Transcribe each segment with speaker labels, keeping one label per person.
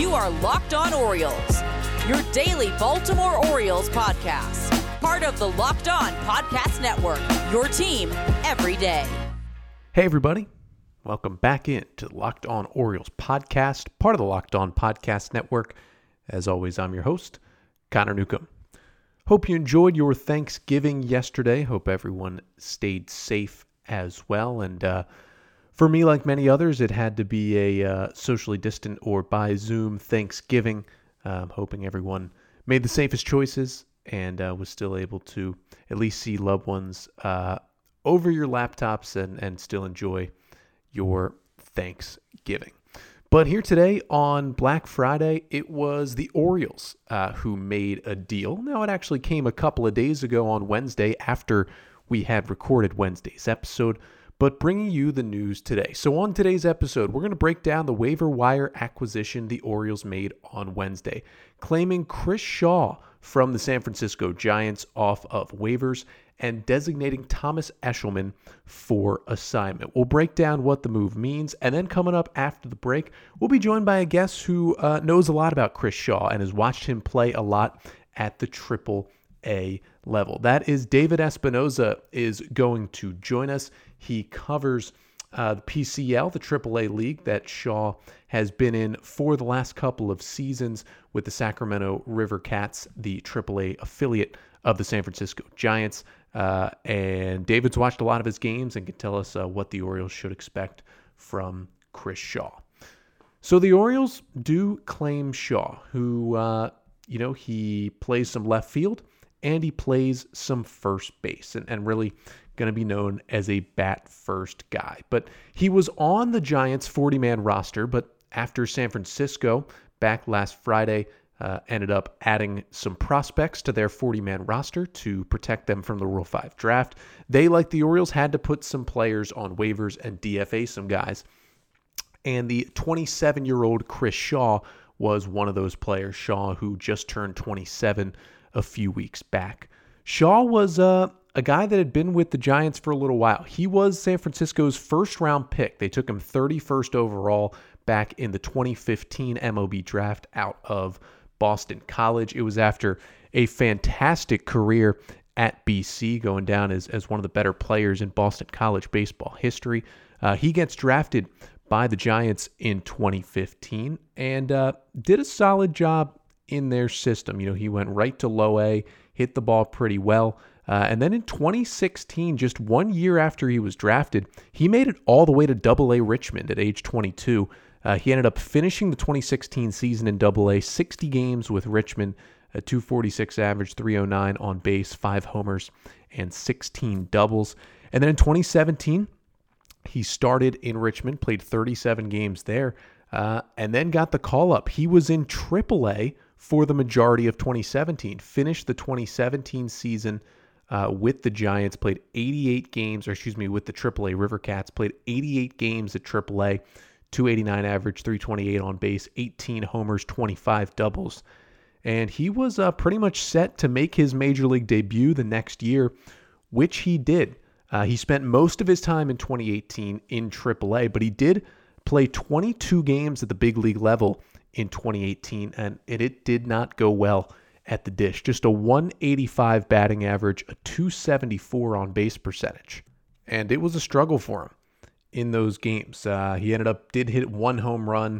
Speaker 1: You are Locked On Orioles, your daily Baltimore Orioles podcast. Part of the Locked On Podcast Network, your team every day.
Speaker 2: Hey, everybody. Welcome back into the Locked On Orioles podcast, part of the Locked On Podcast Network. As always, I'm your host, Connor Newcomb. Hope you enjoyed your Thanksgiving yesterday. Hope everyone stayed safe as well. And for me, like many others, it had to be a socially distant or by Zoom Thanksgiving. Hoping everyone made the safest choices and was still able to at least see loved ones over your laptops and still enjoy your Thanksgiving. But here today on Black Friday, it was the Orioles who made a deal. Now, it actually came a couple of days ago on Wednesday after we had recorded Wednesday's episode, but bringing you the news today. So on today's episode, we're going to break down the waiver wire acquisition the Orioles made on Wednesday, claiming Chris Shaw from the San Francisco Giants off of waivers and designating Thomas Eshelman for assignment. We'll break down what the move means, and then coming up after the break, we'll be joined by a guest who knows a lot about Chris Shaw and has watched him play a lot at the AAA level. That is David Espinoza is going to join us. He covers the PCL, the AAA league that Shaw has been in for the last couple of seasons with the Sacramento River Cats, the AAA affiliate of the San Francisco Giants. And David's watched a lot of his games and can tell us what the Orioles should expect from Chris Shaw. So the Orioles do claim Shaw, who, he plays some left field and he plays some first base and really going to be known as a bat-first guy. But he was on the Giants' 40-man roster, but after San Francisco, back last Friday, ended up adding some prospects to their 40-man roster to protect them from the Rule 5 draft, they, like the Orioles, had to put some players on waivers and DFA some guys. And the 27-year-old Chris Shaw was one of those players. Shaw, who just turned 27 a few weeks back. Shaw was a guy that had been with the Giants for a little while. He was San Francisco's first-round pick. They took him 31st overall back in the 2015 MLB draft out of Boston College. It was after a fantastic career at BC, going down as one of the better players in Boston College baseball history. He gets drafted by the Giants in 2015 and did a solid job in their system. He went right to low A, hit the ball pretty well. And then in 2016, just 1 year after he was drafted, he made it all the way to AA Richmond at age 22. He ended up finishing the 2016 season in AA, 60 games with Richmond, a 246 average, 309 on base, 5 homers, and 16 doubles. And then in 2017, he started in Richmond, played 37 games there, and then got the call-up. He was in AAA for the majority of 2017, finished the 2017 season with the Giants, played 88 games, with the AAA River Cats, played 88 games at AAA, 289 average, 328 on base, 18 homers, 25 doubles. And he was pretty much set to make his major league debut the next year, which he did. He spent most of his time in 2018 in AAA, but he did play 22 games at the big league level in 2018, and it did not go well at the dish. Just a 185 batting average, a 274 on base percentage. And it was a struggle for him in those games. He did hit 1 home run,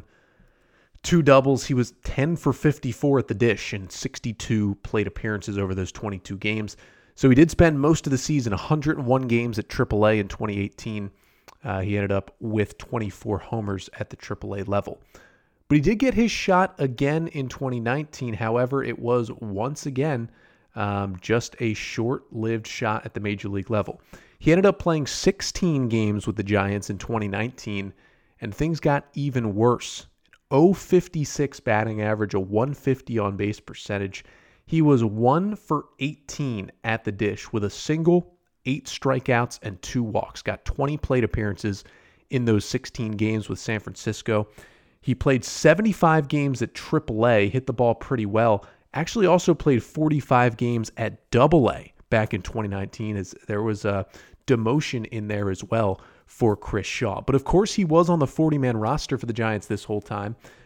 Speaker 2: 2 doubles. He was 10 for 54 at the dish in 62 plate appearances over those 22 games. So he did spend most of the season, 101 games at AAA in 2018. He ended up with 24 homers at the AAA level. But he did get his shot again in 2019. However, it was once again just a short-lived shot at the major league level. He ended up playing 16 games with the Giants in 2019, and things got even worse. 0.56 batting average, a 150 on base percentage. He was 1 for 18 at the dish with a single, 8 strikeouts, and 2 walks. Got 20 plate appearances in those 16 games with San Francisco. He played 75 games at AAA, hit the ball pretty well. Actually also played 45 games at AA back in 2019, as there was a demotion in there as well for Chris Shaw. But of course, he was on the 40-man roster for the Giants this whole time.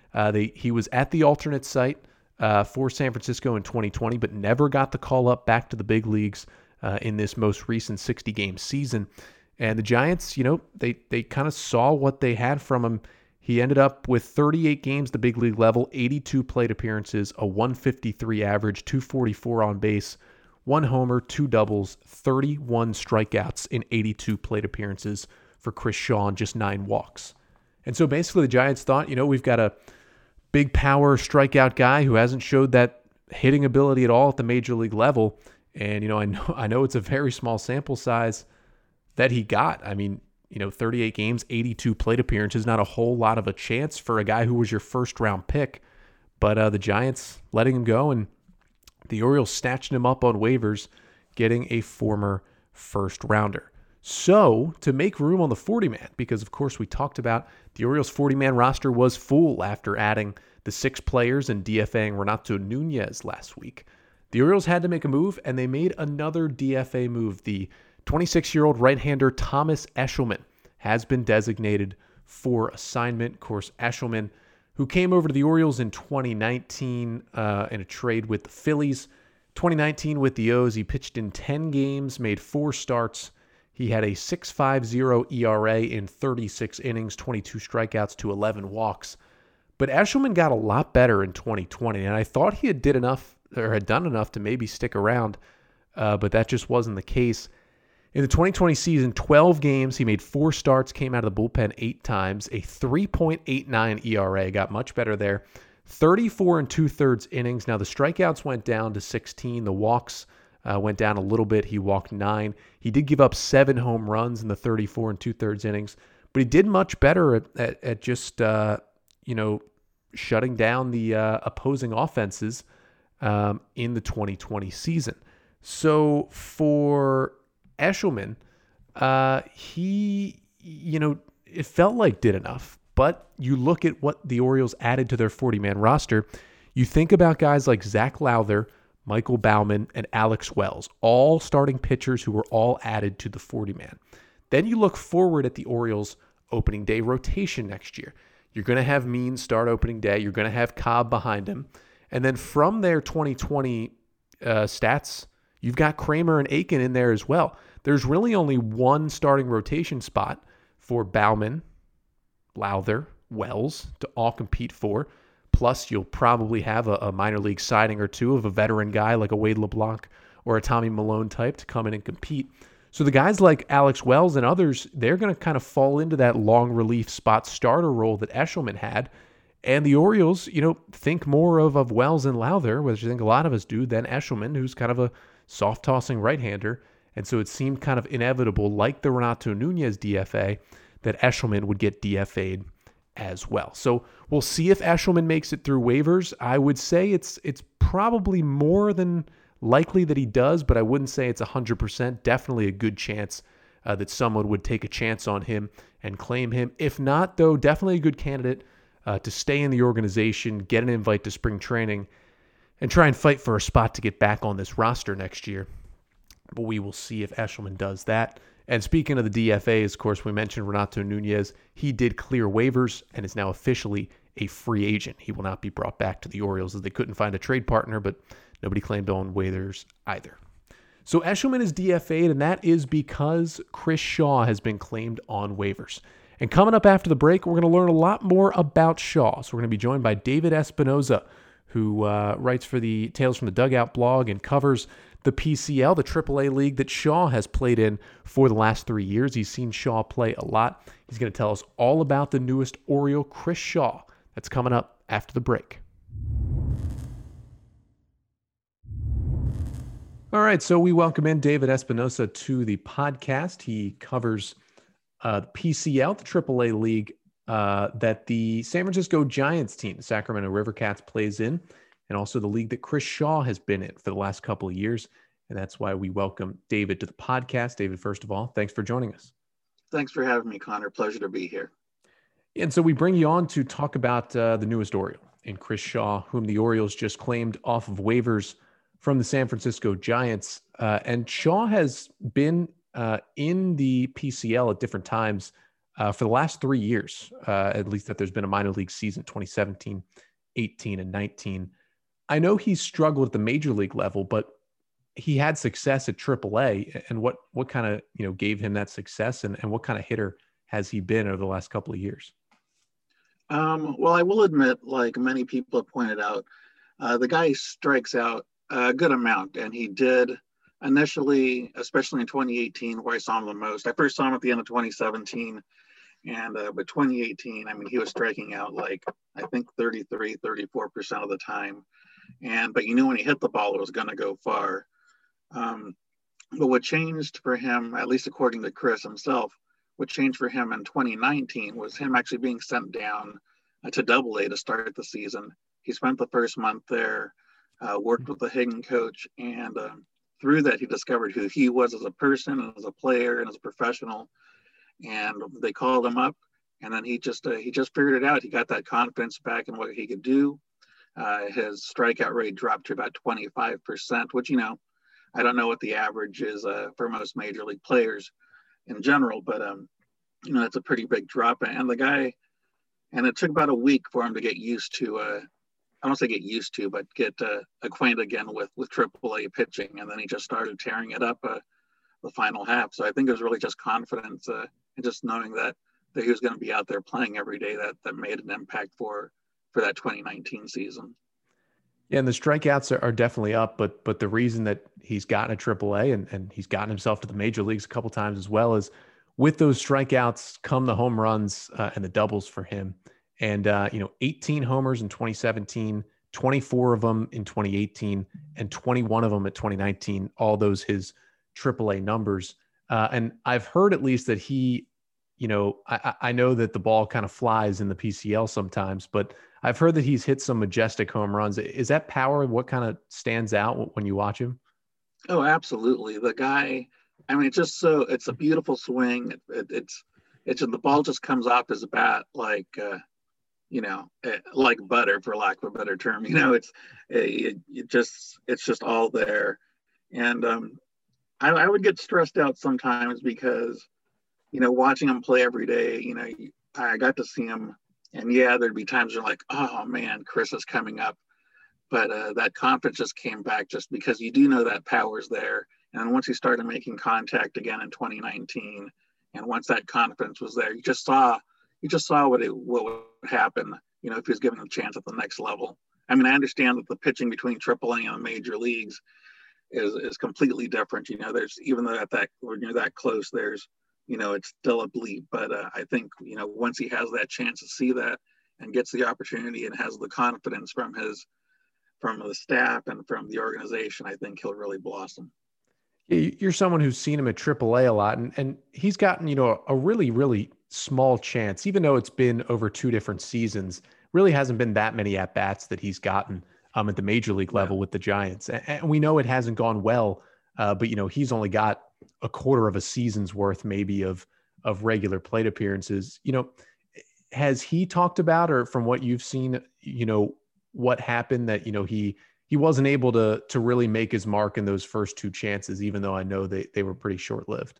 Speaker 2: He was at the alternate site for San Francisco in 2020, but never got the call up back to the big leagues in this most recent 60-game season. And the Giants, they kind of saw what they had from him. He ended up with 38 games, the big league level, 82 plate appearances, a 153 average, 244 on base, 1 homer, 2 doubles, 31 strikeouts in 82 plate appearances for Chris Shaw and just 9 walks. And so basically the Giants thought, we've got a big power strikeout guy who hasn't showed that hitting ability at all at the major league level. And, I know it's a very small sample size that he got. 38 games, 82 plate appearances, not a whole lot of a chance for a guy who was your first round pick. But the Giants letting him go, and the Orioles snatching him up on waivers, getting a former first rounder. So to make room on the 40-man, because of course we talked about the Orioles 40-man roster was full after adding the 6 players and DFAing Renato Nunez last week. The Orioles had to make a move, and they made another DFA move. The 26-year-old right-hander Thomas Eshelman has been designated for assignment. Of course, Eshelman, who came over to the Orioles in 2019 in a trade with the Phillies. 2019 with the O's, he pitched in 10 games, made 4 starts. He had a 6.50 ERA in 36 innings, 22 strikeouts to 11 walks. But Eshelman got a lot better in 2020, and I thought he had done enough to maybe stick around, but that just wasn't the case. In the 2020 season, 12 games, he made 4 starts, came out of the bullpen 8 times, a 3.89 ERA, got much better there. 34 2/3 innings. Now the strikeouts went down to 16. The walks went down a little bit. He walked 9. He did give up 7 home runs in the 34 2/3 innings, but he did much better at just, shutting down the opposing offenses in the 2020 season. So for Eshelman, he, it felt like did enough. But you look at what the Orioles added to their 40-man roster, you think about guys like Zach Lowther, Michael Baumann, and Alex Wells, all starting pitchers who were all added to the 40-man. Then you look forward at the Orioles' opening day rotation next year. You're going to have Means start opening day. You're going to have Cobb behind him. And then from their 2020 stats, you've got Kramer and Aiken in there as well. There's really only one starting rotation spot for Baumann, Lowther, Wells to all compete for. Plus, you'll probably have a minor league signing or two of a veteran guy like a Wade LeBlanc or a Tommy Milone type to come in and compete. So the guys like Alex Wells and others, they're going to kind of fall into that long relief spot starter role that Eshelman had. And the Orioles, think more of Wells and Lowther, which I think a lot of us do, than Eshelman, who's kind of a soft-tossing right-hander. And so it seemed kind of inevitable, like the Renato Nunez DFA, that Eshelman would get DFA'd as well. So we'll see if Eshelman makes it through waivers. I would say it's probably more than likely that he does, but I wouldn't say it's 100%. Definitely a good chance that someone would take a chance on him and claim him. If not, though, definitely a good candidate to stay in the organization, get an invite to spring training, and try and fight for a spot to get back on this roster next year. But we will see if Eshelman does that. And speaking of the DFAs, of course, we mentioned Renato Nunez. He did clear waivers and is now officially a free agent. He will not be brought back to the Orioles as they couldn't find a trade partner, but nobody claimed on waivers either. So Eshelman is DFA'd, and that is because Chris Shaw has been claimed on waivers. And coming up after the break, we're going to learn a lot more about Shaw. So we're going to be joined by David Espinoza, who writes for the Tales from the Dugout blog and covers the PCL, the AAA league that Shaw has played in for the last 3 years. He's seen Shaw play a lot. He's going to tell us all about the newest Oriole, Chris Shaw. That's coming up after the break. All right, so we welcome in David Espinoza to the podcast. He covers the PCL, the AAA league that the San Francisco Giants team, the Sacramento River Cats, plays in, and also the league that Chris Shaw has been in for the last couple of years. And that's why we welcome David to the podcast. David, first of all, thanks for joining us.
Speaker 3: Thanks for having me, Connor. Pleasure to be here.
Speaker 2: And so we bring you on to talk about the newest Oriole in Chris Shaw, whom the Orioles just claimed off of waivers from the San Francisco Giants. And Shaw has been in the PCL at different times for the last 3 years, at least that there's been a minor league season, 2017, 18, and 19. I know he's struggled at the major league level, but he had success at AAA. And what kind of, gave him that success, and what kind of hitter has he been over the last couple of years?
Speaker 3: Well, I will admit, like many people have pointed out, the guy strikes out a good amount, and he did initially, especially in 2018, where I saw him the most. I first saw him at the end of 2017, but 2018, I mean, he was striking out like, I think 33, 34% of the time. But when he hit the ball, it was going to go far. But what changed for him, at least according to Chris himself, what changed for him in 2019 was him actually being sent down to AA to start the season. He spent the first month there, worked with the hitting coach, and through that, he discovered who he was as a person and as a player and as a professional. And they called him up, and then he just figured it out. He got that confidence back in what he could do. His strikeout rate dropped to about 25%, which, I don't know what the average is for most major league players in general, but it's a pretty big drop. And the guy, and it took about a week for him to get used to, I don't say get used to, but get acquainted again with AAA pitching. And then he just started tearing it up the final half. So I think it was really just confidence and just knowing that he was going to be out there playing every day that made an impact for that 2019 season.
Speaker 2: Yeah, and the strikeouts are definitely up, but the reason that he's gotten a AAA and he's gotten himself to the major leagues a couple times as well is with those strikeouts come the home runs and the doubles for him. And 18 homers in 2017, 24 of them in 2018, and 21 of them at 2019. All those his AAA numbers. And I've heard at least that he, I know that the ball kind of flies in the PCL sometimes, but I've heard that he's hit some majestic home runs. Is that power what kind of stands out when you watch him?
Speaker 3: Oh, absolutely. The guy, I mean, it's a beautiful swing. It's the ball just comes off his bat like butter, for lack of a better term. It's just all there. And I would get stressed out sometimes because, watching him play every day, I got to see him. And there'd be times you're like, oh man, Chris is coming up. But that confidence just came back just because you do know that power's there. And once he started making contact again in 2019, and once that confidence was there, you just saw what would happen, if he was given a chance at the next level. I mean, I understand that the pitching between AAA and the major leagues is completely different. There's, even though when you're that close, there's, it's still a bleep. But I think, once he has that chance to see that and gets the opportunity and has the confidence from the staff and from the organization, I think he'll really blossom.
Speaker 2: You're someone who's seen him at AAA a lot, and he's gotten, a really, really small chance, even though it's been over 2 different seasons, really hasn't been that many at-bats that he's gotten at the major league level with the Giants. And we know it hasn't gone well, but, he's only got a quarter of a season's worth maybe of regular plate appearances. Has he talked about, or from what you've seen, what happened that, he wasn't able to really make his mark in those first 2 chances, even though I know they were pretty short-lived?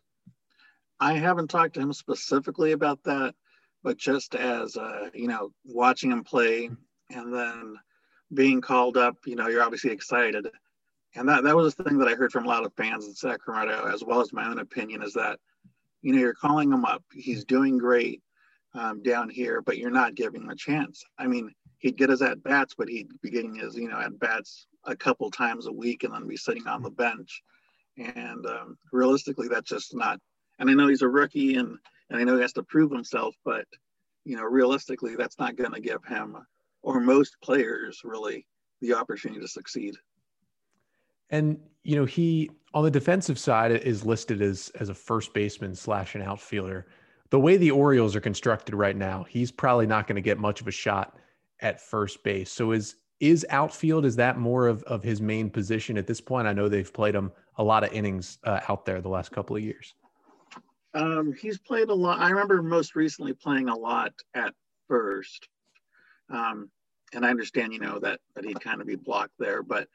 Speaker 3: I haven't talked to him specifically about that, but just as, watching him play and then being called up, you're obviously excited. And that was the thing that I heard from a lot of fans in Sacramento, as well as my own opinion, is that, you're calling him up. He's doing great down here, but you're not giving him a chance. I mean, he'd get his at-bats, but he'd be getting his, at-bats a couple times a week and then be sitting on the bench. And realistically, that's just not, and I know he's a rookie and I know he has to prove himself, but, realistically, that's not going to give him, or most players really, the opportunity to succeed.
Speaker 2: And, he, on the defensive side, is listed as a first baseman / an outfielder. The way the Orioles are constructed right now, he's probably not going to get much of a shot at first base. So is outfield, is that more of his main position at this point? I know they've played him a lot of innings out there the last couple of years.
Speaker 3: He's played a lot. I remember most recently playing a lot at first. And I understand, that he'd kind of be blocked there, but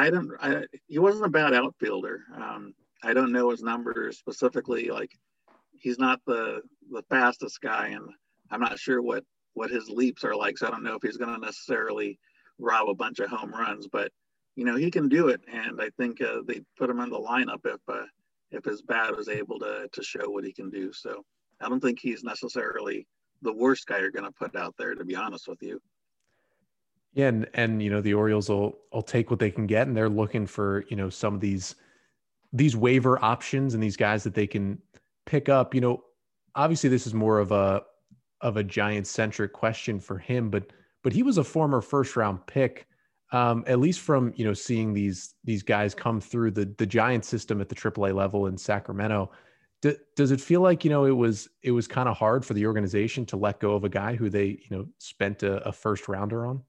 Speaker 3: he wasn't a bad outfielder. I don't know his numbers specifically, like, he's not the fastest guy, and I'm not sure what his leaps are like. So I don't know if he's going to necessarily rob a bunch of home runs, but he can do it. And I think they put him in the lineup if his bat is able to show what he can do. So I don't think he's necessarily the worst guy you're going to put out there, to be honest with you.
Speaker 2: Yeah, and the Orioles will take what they can get, and they're looking for some of these waiver options and these guys that they can pick up. Obviously this is more of a Giants centric question for him, but he was a former first round pick. At least from seeing these guys come through the Giants system at the AAA level in Sacramento. Does it feel like it was kind of hard for the organization to let go of a guy who they spent a first rounder on?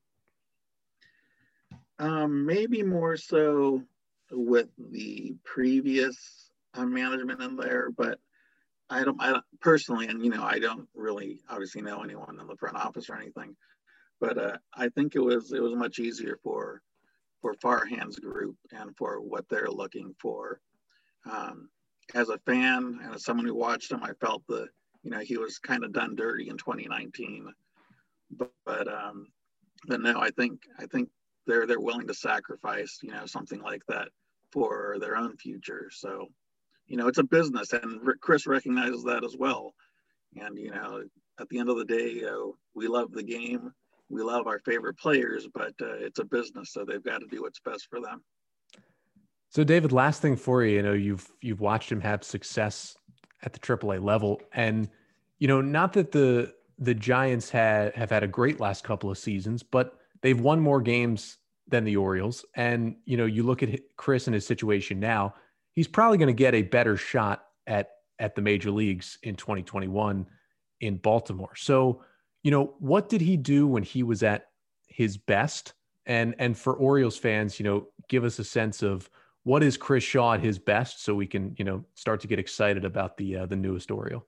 Speaker 3: Maybe more so with the previous management in there, but I don't personally, and I don't really obviously know anyone in the front office or anything, but I think it was much easier for Farhan's group and for what they're looking for. As a fan and as someone who watched him, I felt that he was kind of done dirty in 2019. But no, I think they're willing to sacrifice something like that for their own future. So it's a business, and Chris recognizes that as well. And at the end of the day, we love the game. We love our favorite players, but it's a business, so they've got to do what's best for them.
Speaker 2: So, David, last thing for you, you've watched him have success at the AAA level, and not that the Giants have had a great last couple of seasons, but they've won more games than the Orioles. And you look at Chris and his situation now; he's probably going to get a better shot at the major leagues in 2021 in Baltimore. So, what did he do when he was at his best? And for Orioles fans, give us a sense of what is Chris Shaw at his best, so we can, start to get excited about the newest Oriole.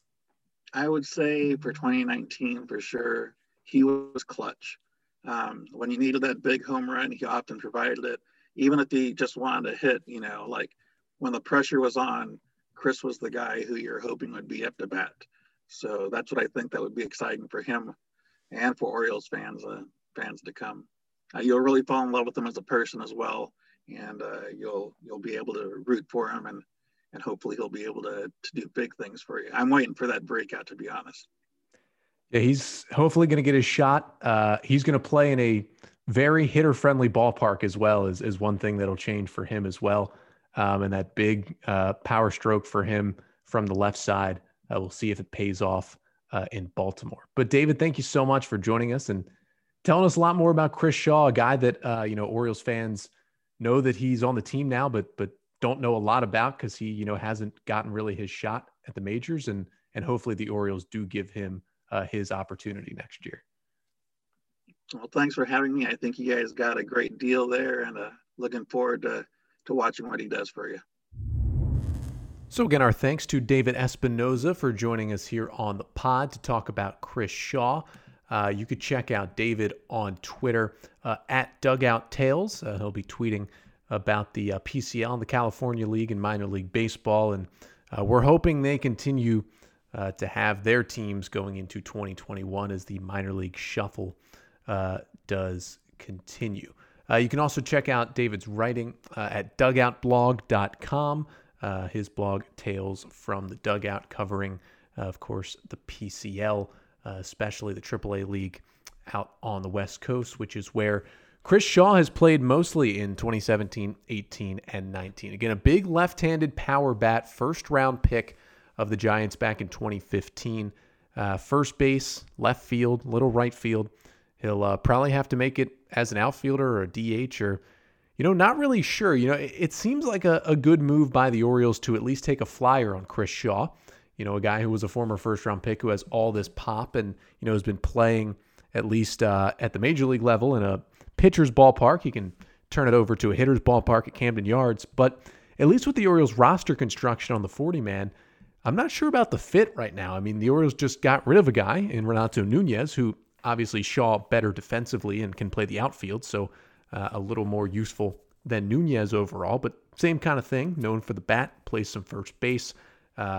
Speaker 3: I would say for 2019, for sure, he was clutch. When you needed that big home run, he often provided it. Even if he just wanted to hit, like when the pressure was on, Chris was the guy who you're hoping would be up to bat. So that's what I think that would be exciting for him and for Orioles fans to come. You'll really fall in love with him as a person as well, and you'll be able to root for him, and hopefully he'll be able to do big things for you. I'm waiting for that breakout, to be honest.
Speaker 2: Yeah, he's hopefully going to get his shot. He's going to play in a very hitter-friendly ballpark as well, is one thing that'll change for him as well. And that big power stroke for him from the left side. We'll see if it pays off in Baltimore. But David, thank you so much for joining us and telling us a lot more about Chris Shaw, a guy that Orioles fans know that he's on the team now, but don't know a lot about because he hasn't gotten really his shot at the majors, and hopefully the Orioles do give him his opportunity next year.
Speaker 3: Well, thanks for having me. I think you guys got a great deal there, and looking forward to watching what he does for you.
Speaker 2: So again, our thanks to David Espinoza for joining us here on the pod to talk about Chris Shaw. You could check out David on Twitter at Dugout Tales. He'll be tweeting about the PCL, the California League, and minor league baseball. And we're hoping they continue to have their teams going into 2021 as the minor league shuffle does continue. You can also check out David's writing at dugoutblog.com. His blog, Tales from the Dugout, covering, of course, the PCL, especially the AAA League out on the West Coast, which is where Chris Shaw has played mostly in 2017, 18, and 19. Again, a big left-handed power bat, first-round pick of the Giants back in 2015. First base, left field, little right field. He'll probably have to make it as an outfielder or a DH or, not really sure. It seems like a good move by the Orioles to at least take a flyer on Chris Shaw, a guy who was a former first-round pick who has all this pop and, has been playing at least at the major league level in a pitcher's ballpark. He can turn it over to a hitter's ballpark at Camden Yards. But at least with the Orioles roster construction on the 40-man, I'm not sure about the fit right now. I mean, the Orioles just got rid of a guy in Renato Nunez, who obviously Shaw better defensively and can play the outfield, so a little more useful than Nunez overall, but same kind of thing, known for the bat, plays some first base.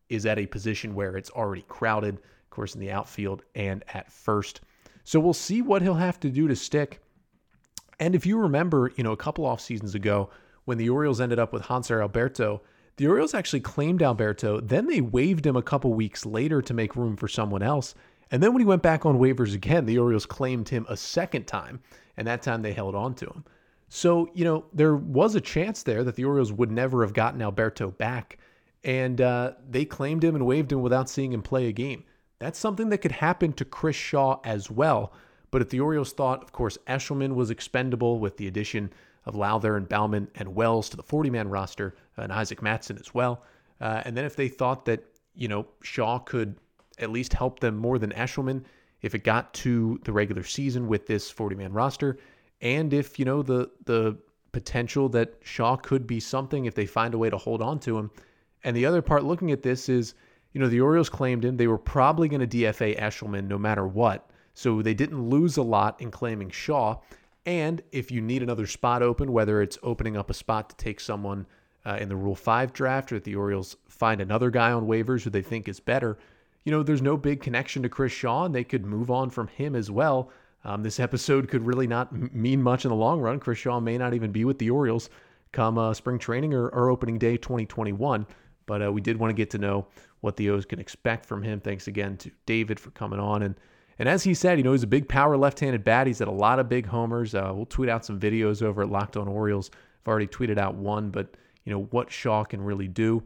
Speaker 2: is at a position where it's already crowded, of course, in the outfield and at first. So we'll see what he'll have to do to stick. And if you remember, a couple off seasons ago, when the Orioles ended up with Hanser Alberto, the Orioles actually claimed Alberto. Then they waived him a couple weeks later to make room for someone else. And then when he went back on waivers again, the Orioles claimed him a second time. And that time they held on to him. So, there was a chance there that the Orioles would never have gotten Alberto back. And they claimed him and waived him without seeing him play a game. That's something that could happen to Chris Shaw as well. But if the Orioles thought, of course, Eshelman was expendable with the addition of Lowther and Baumann and Wells to the 40-man roster, and Isaac Mattson as well. And then if they thought that, Shaw could at least help them more than Eshelman if it got to the regular season with this 40-man roster, and if, the potential that Shaw could be something if they find a way to hold on to him. And the other part looking at this is, the Orioles claimed him. They were probably going to DFA Eshelman no matter what. So they didn't lose a lot in claiming Shaw. And if you need another spot open, whether it's opening up a spot to take someone in the Rule 5 draft, or if the Orioles find another guy on waivers who they think is better, there's no big connection to Chris Shaw, and they could move on from him as well. This episode could really not mean much in the long run. Chris Shaw may not even be with the Orioles come spring training or opening day 2021. But we did want to get to know what the O's can expect from him. Thanks again to David for coming on. And as he said, he's a big power left-handed bat. He's had a lot of big homers. We'll tweet out some videos over at Locked On Orioles. I've already tweeted out one, but what Shaw can really do.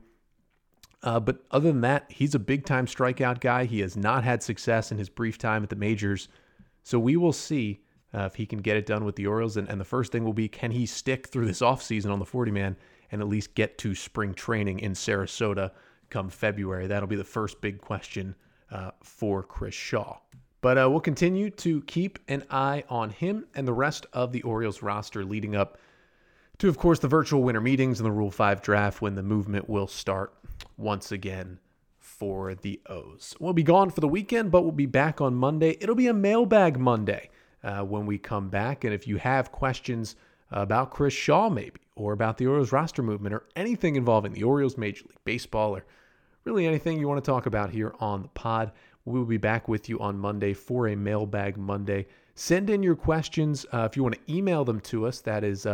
Speaker 2: But other than that, he's a big-time strikeout guy. He has not had success in his brief time at the majors. So we will see if he can get it done with the Orioles. And the first thing will be, can he stick through this offseason on the 40-man and at least get to spring training in Sarasota come February? That'll be the first big question for Chris Shaw. But we'll continue to keep an eye on him and the rest of the Orioles roster leading up to, of course, the virtual winter meetings and the Rule 5 draft when the movement will start once again for the O's. We'll be gone for the weekend, but we'll be back on Monday. It'll be a mailbag Monday when we come back. And if you have questions about Chris Shaw maybe, or about the Orioles roster movement, or anything involving the Orioles, Major League Baseball, or really anything you want to talk about here on the pod, we will be back with you on Monday for a Mailbag Monday. Send in your questions. If you want to email them to us, that is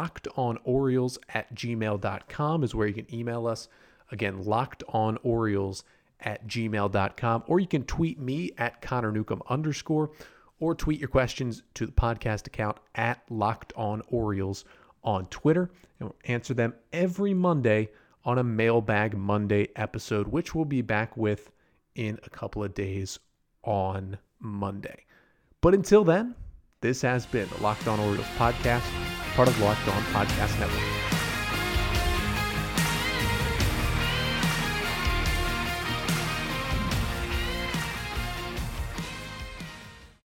Speaker 2: lockedonorioles@gmail.com is where you can email us. Again, lockedonorioles@gmail.com. Or you can tweet me at Connor Newcomb _ or tweet your questions to the podcast account at LockedOnOrioles on Twitter. And we'll answer them every Monday on a Mailbag Monday episode, which we'll be back with in a couple of days on Monday. But until then, this has been the Locked On Orioles podcast, part of the Locked On Podcast Network.